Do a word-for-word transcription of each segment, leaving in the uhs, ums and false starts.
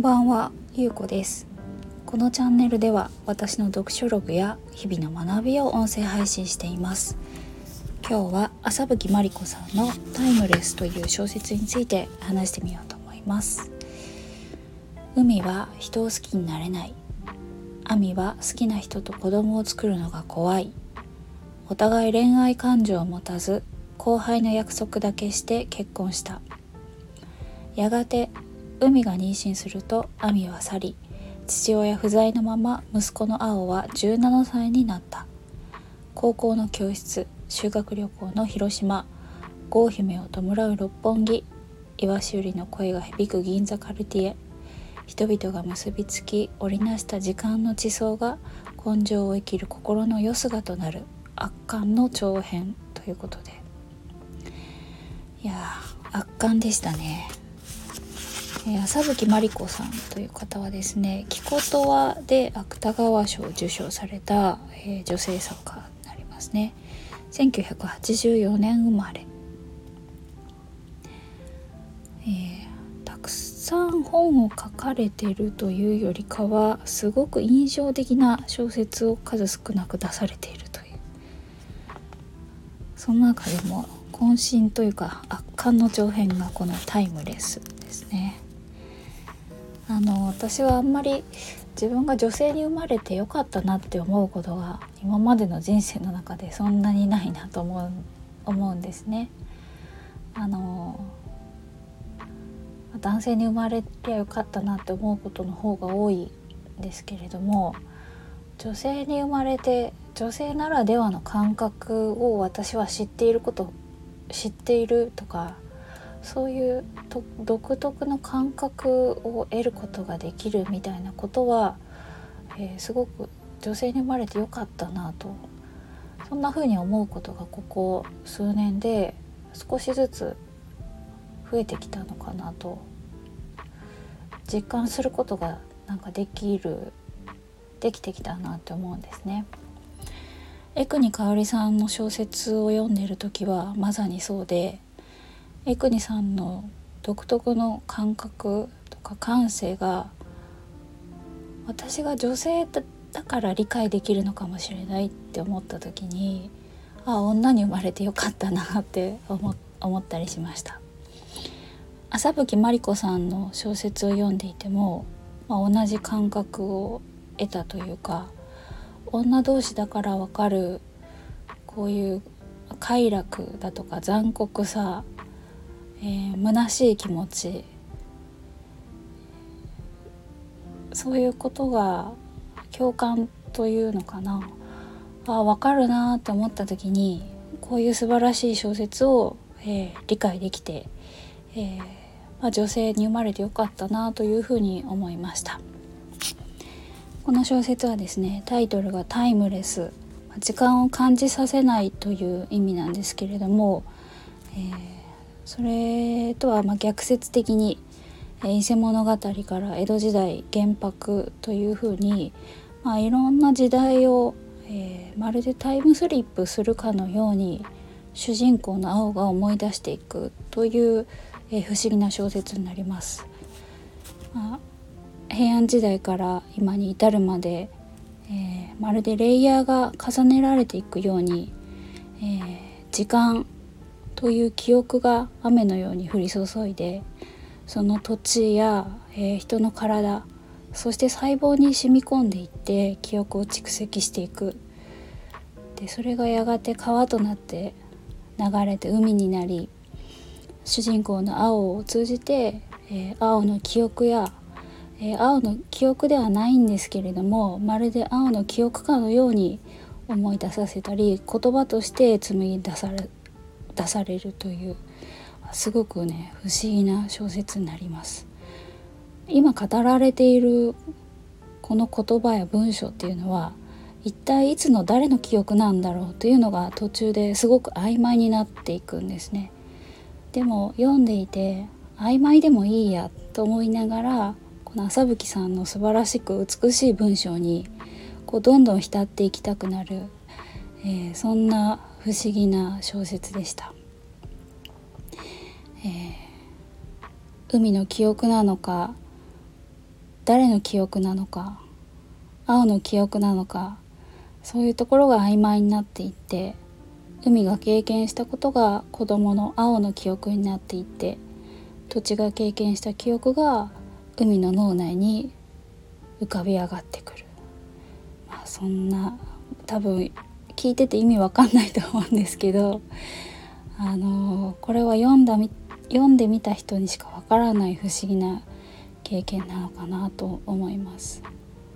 ばんは、ゆうこです。このチャンネルでは私の読書ログや日々の学びを音声配信しています。今日は朝吹まりこさんのタイムレスという小説について話してみようと思います。海は人を好きになれない。アミは好きな人と子供を作るのが怖い。お互い恋愛感情を持たず、後輩の約束だけして結婚した。やがて海が妊娠するとアミは去り、父親不在のまま息子の青はじゅうななさいになった。高校の教室、修学旅行の広島、郷姫を弔う六本木、イワシ売りの声が響く銀座カルティエ、人々が結びつき織りなした時間の地層が根性を生きる心のよすがとなる圧巻の長編ということで、いやー圧巻でしたね。朝吹まりこさんという方はですね、きことわで芥川賞を受賞された、えー、女性作家になりますね。せんきゅうひゃくはちじゅうよねん生まれ、えー、たくさん本を書かれているというよりかは、すごく印象的な小説を数少なく出されているという、その中でも渾身というか圧巻の長編がこのタイムレスですね。あの私はあんまり自分が女性に生まれてよかったなって思うことが今までの人生の中でそんなにないなと思う、思うんですね。あの男性に生まれてよかったなって思うことの方が多いんですけれども、女性に生まれて女性ならではの感覚を私は知っていること知っているとか、そういう独特の感覚を得ることができるみたいなことは、えー、すごく女性に生まれてよかったなと、そんな風に思うことがここ数年で少しずつ増えてきたのかなと実感することがなんかできるできてきたなって思うんですね。江国香織さんの小説を読んでいる時はまさにそうで、江国さんの独特の感覚とか感性が私が女性だから理解できるのかもしれないって思った時に、あ、女に生まれてよかったなって思、思ったりしました。朝吹まりこさんの小説を読んでいても、まあ、同じ感覚を得たというか、女同士だからわかるこういう快楽だとか残酷さ、えー、虚しい気持ち、そういうことが共感というのかな、あ、分かるなと思った時に、こういう素晴らしい小説を、えー、理解できて、えーまあ、女性に生まれてよかったなというふうに思いました。この小説はですね、タイトルがタイムレス、時間を感じさせないという意味なんですけれども、えーそれとはまあ逆説的に、えー、伊勢物語から江戸時代元白というふうに、まあ、いろんな時代を、えー、まるでタイムスリップするかのように主人公の青が思い出していくという、えー、不思議な小説になります。まあ、平安時代から今に至るまで、えー、まるでレイヤーが重ねられていくように、えー、時間という記憶が雨のように降り注いで、その土地や、えー、人の体、そして細胞に染み込んでいって記憶を蓄積していく。でそれがやがて川となって流れて海になり、主人公の青を通じて、えー、青の記憶や、えー、青の記憶ではないんですけれども、まるで青の記憶かのように思い出させたり、言葉として紡ぎ出され出されるという、すごくね不思議な小説になります。今語られているこの言葉や文章っていうのは、一体いつの誰の記憶なんだろうというのが途中ですごく曖昧になっていくんですね。でも読んでいて曖昧でもいいやと思いながら、この朝吹さんの素晴らしく美しい文章にこうどんどん浸っていきたくなる、えー、そんな不思議な小説でした。えー、海の記憶なのか、 誰の記憶なのか、青の記憶なのか、そういうところが曖昧になっていって、海が経験したことが子供の青の記憶になっていって、土地が経験した記憶が海の脳内に浮かび上がってくる。まあ、そんな多分聞いてて意味わかんないと思うんですけど、あのこれは読んだ読んでみた人にしかわからない不思議な経験なのかなと思います。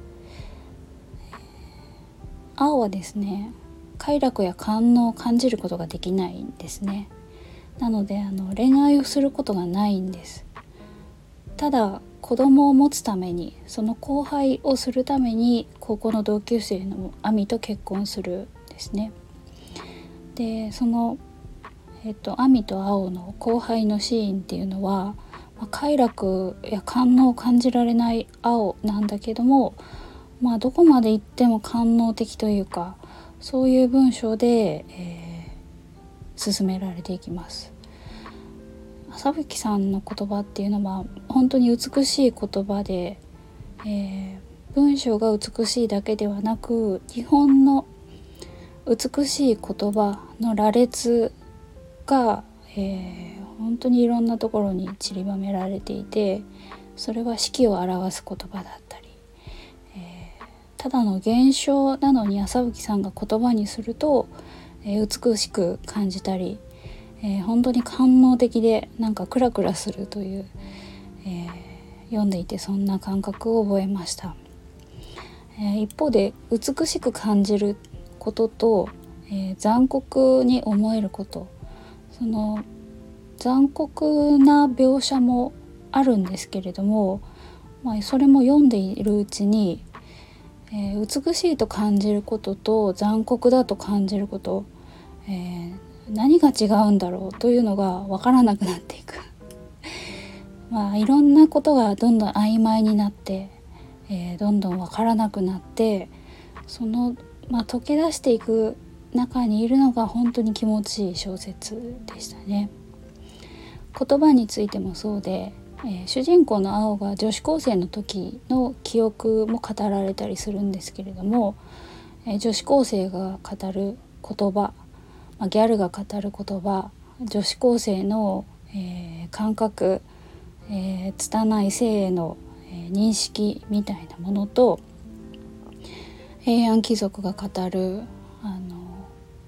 青はですね、快楽や感動を感じることができないんですね。なのであの恋愛をすることがないんです。ただ子供を持つために、その交配をするために高校の同級生の亜美と結婚するんですね。でその、えっと、亜美と青の交配のシーンっていうのは、まあ、快楽や感動を感じられない青なんだけども、まあ、どこまで行っても官能的というか、そういう文章で、えー、進められていきます。朝吹さんの言葉っていうのは本当に美しい言葉で、えー、文章が美しいだけではなく、日本の美しい言葉の羅列が、えー、本当にいろんなところに散りばめられていて、それは四季を表す言葉だったり、ただの現象なのに朝吹さんが言葉にすると、えー、美しく感じたり、えー、本当に官能的でなんかクラクラするという、えー、読んでいてそんな感覚を覚えました。えー、一方で美しく感じることと、えー、残酷に思えること、その残酷な描写もあるんですけれども、まあ、それも読んでいるうちに、えー、美しいと感じることと残酷だと感じること、えー、何が違うんだろうというのが分からなくなっていくまあいろんなことがどんどん曖昧になって、えー、どんどん分からなくなって、その、まあ、溶け出していく中にいるのが本当に気持ちいい小説でしたね。言葉についてもそうで、えー、主人公の青が女子高生の時の記憶も語られたりするんですけれども、えー、女子高生が語る言葉、まあ、ギャルが語る言葉、女子高生の、えー、感覚、えー、拙い性への、えー、認識みたいなものと、平安貴族が語るあの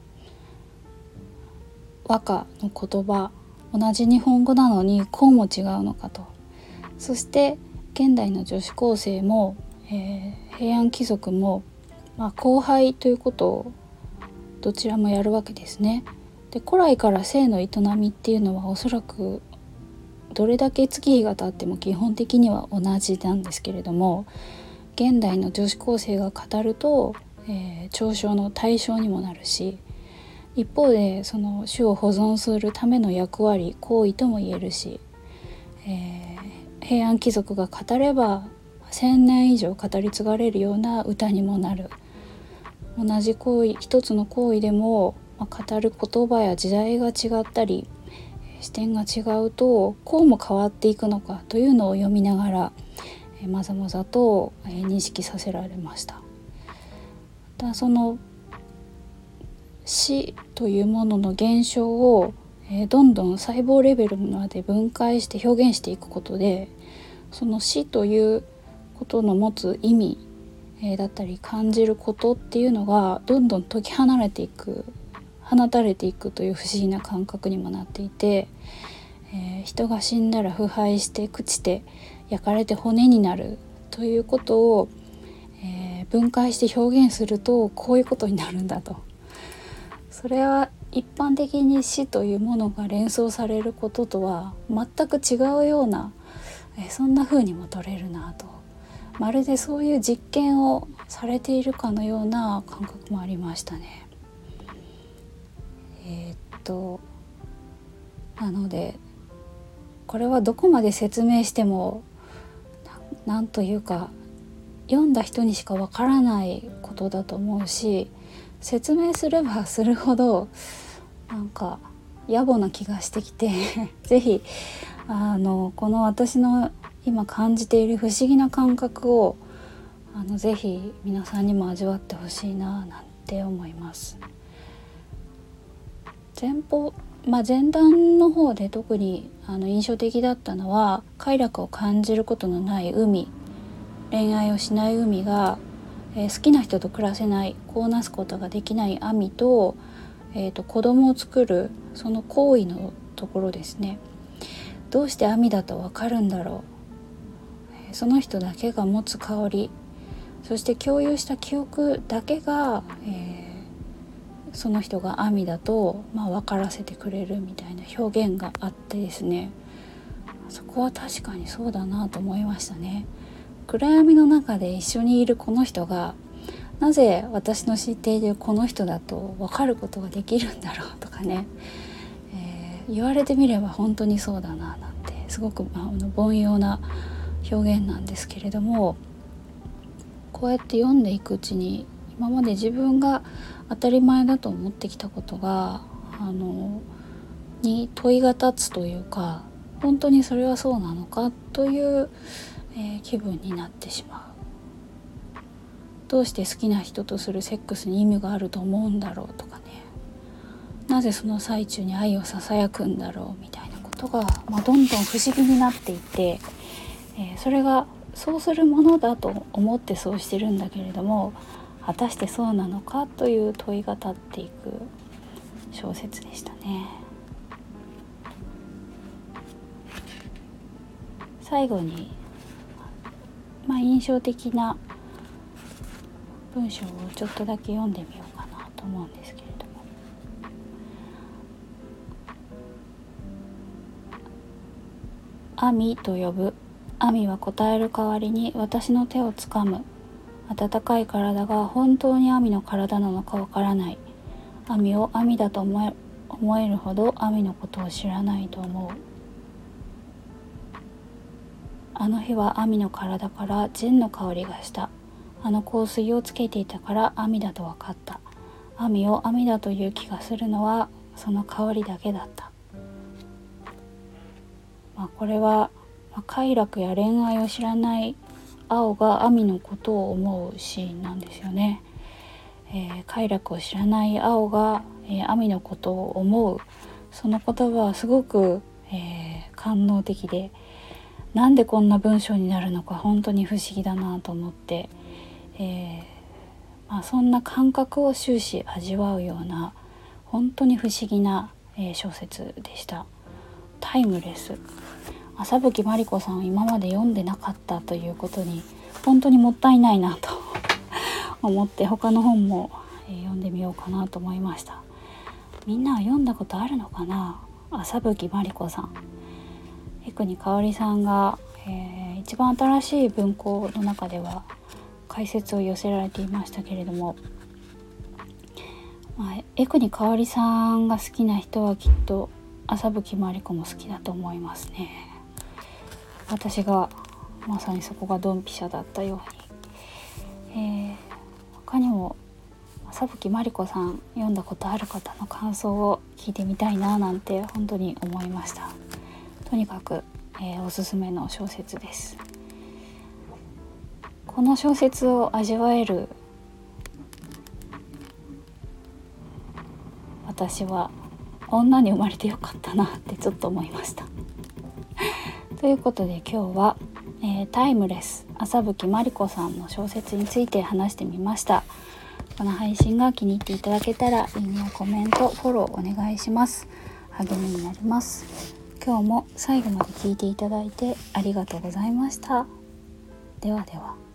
和歌の言葉、同じ日本語なのにこうも違うのかと。そして現代の女子高生も、えー、平安貴族も、まあ、交配ということをどちらもやるわけですね。で古来から性の営みっていうのはおそらくどれだけ月日が経っても基本的には同じなんですけれども、現代の女子高生が語ると、えー、嘲笑の対象にもなるし、一方でその種を保存するための役割、行為とも言えるし、えー、平安貴族が語れば千年以上語り継がれるような歌にもなる。同じ行為、一つの行為でも、まあ、語る言葉や時代が違ったり視点が違うとこうも変わっていくのかというのを読みながら、えー、まざまざと、えー、認識させられました。だその死というものの現象を、えー、どんどん細胞レベルまで分解して表現していくことで、その死ということの持つ意味、えー、だったり感じることっていうのがどんどん解き放れていく放たれていくという不思議な感覚にもなっていて、えー、人が死んだら腐敗して朽ちて焼かれて骨になるということを、えー、分解して表現するとこういうことになるんだと。それは一般的に死というものが連想されることとは全く違うような、えー、そんな風にも取れるなと、まるでそういう実験をされているかのような感覚もありましたね。えー、っとなのでこれはどこまで説明しても な, なんというか読んだ人にしかわからないことだと思うし、説明すればするほどなんか野暮な気がしてきてぜひあのこの私の今感じている不思議な感覚をあのぜひ皆さんにも味わってほしいななんて思います。前方、まあ、前段の方で特にあの印象的だったのは、快楽を感じることのない海、恋愛をしない海が、えー、好きな人と暮らせない、子をなすことができないアミと、えーと、子供を作るその行為のところですね。どうしてアミだとわかるんだろう、その人だけが持つ香り、そして共有した記憶だけが、えーその人がアミだと、まあ、分からせてくれるみたいな表現があってですね、そこは確かにそうだなと思いましたね。暗闇の中で一緒にいるこの人がなぜ私の知っているこの人だと分かることができるんだろうとかね、えー、言われてみれば本当にそうだななんて、すごく、まあ、あの凡庸な表現なんですけれども、こうやって読んでいくうちに今まで自分が当たり前だと思ってきたことがあのに問いが立つというか、本当にそれはそうなのかという、えー、気分になってしまう。どうして好きな人とするセックスに意味があると思うんだろうとかね、なぜその最中に愛をささやくんだろうみたいなことが、まあ、どんどん不思議になっていって、えー、それがそうするものだと思ってそうしてるんだけれども、果たしてそうなのかという問いが立っていく小説でしたね。最後に、まあ、印象的な文章をちょっとだけ読んでみようかなと思うんですけれども、アミと呼ぶ。アミは答える代わりに私の手をつかむ。温かい体が本当にアミの体なのかわからない。アミをアミだと思え、思えるほどアミのことを知らないと思う。あの日はアミの体からジンの香りがした。あの香水をつけていたからアミだと分かった。アミをアミだという気がするのはその香りだけだった。まあ、これは、まあ、快楽や恋愛を知らない青がアミのことを思うシーンなんですよね。えー、快楽を知らない青が、えー、アミのことを思う、その言葉はすごく、えー、官能的で、なんでこんな文章になるのか本当に不思議だなと思って、えーまあ、そんな感覚を終始味わうような本当に不思議な、えー、小説でした。タイムレス。朝吹まりこさんを今まで読んでなかったということに本当にもったいないなと思って、他の本も、えー、読んでみようかなと思いました。みんなは読んだことあるのかな。朝吹まりこさん、江国香織さんが、えー、一番新しい文庫の中では解説を寄せられていましたけれども、まあ、江国香織さんが好きな人はきっと朝吹まりこも好きだと思いますね。私がまさにそこがドンピシャだったように、えー、他にも朝吹まりこさん読んだことある方の感想を聞いてみたいななんて本当に思いました。とにかく、えー、おすすめの小説です。この小説を味わえる私は女に生まれてよかったなってちょっと思いましたということで今日は、えー、タイムレス、朝吹まりこさんの小説について話してみました。この配信が気に入っていただけたらいいねやコメント、フォローお願いします。励みになります。今日も最後まで聞いていただいてありがとうございました。ではでは。